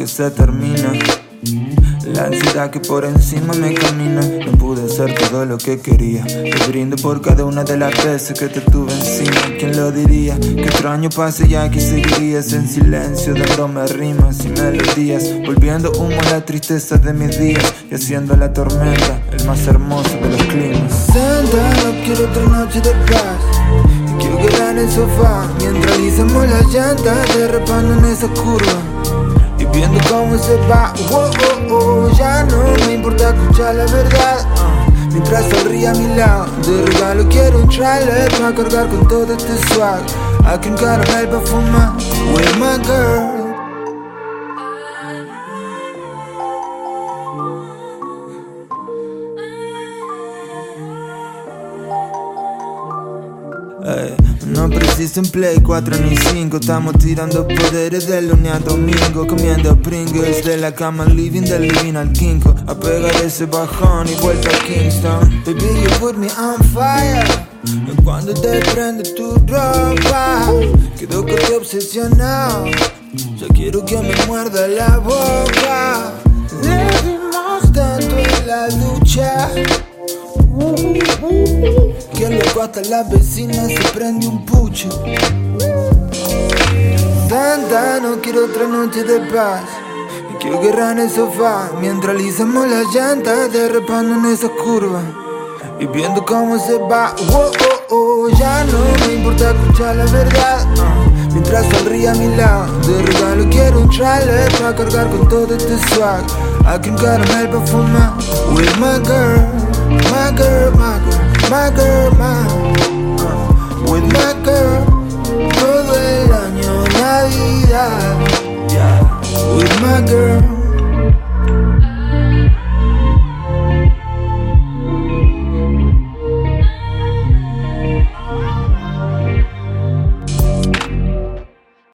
que se termina. La ansiedad que por encima me camina. No pude hacer todo lo que quería. Te brindo por cada una de las veces que te tuve encima. ¿Quién lo diría? Que otro año pase y aquí seguirías en silencio, dándome rimas y melodías, volviendo humo a la tristeza de mis días y haciendo la tormenta el más hermoso de los climas. Santa, no quiero otra noche de paz. Quiero quedar en el sofá mientras alisamos las llantas, derrapando en esa curva y viendo cómo se va. Ya no me importa escuchar la verdad. Mientras sonríe a mi lado, de regalo quiero un trailer para cargar con todo este swag. Aquí un caramel pa' fumar with my girl. No preciso un Play 4 ni 5. Estamos tirando poderes de lunes a domingo, comiendo Pringles de la cama, living del living al quinco, a pegar ese bajón y vuelta a Kingston. Baby, you put me on fire. Y cuando te prende tu ropa, quedo con tu obsesionado. Ya quiero que me muerda la boca. Le dimos tanto en la ducha que luego hasta la vecina se prende un pucho. Santa, no quiero otra noche de paz. Y quiero guerra en el sofá mientras alisamos las llantas, derrapando en esas curvas y viendo cómo se va. Ya no me importa escuchar la verdad. Mientras sonríe a mi lado, de regalo quiero un trailer para cargar con todo este swag. Aquí un caramel pa' fumar with my girl, my girl, my girl, my girl, with my girl. Todo el año Navidad, with my girl.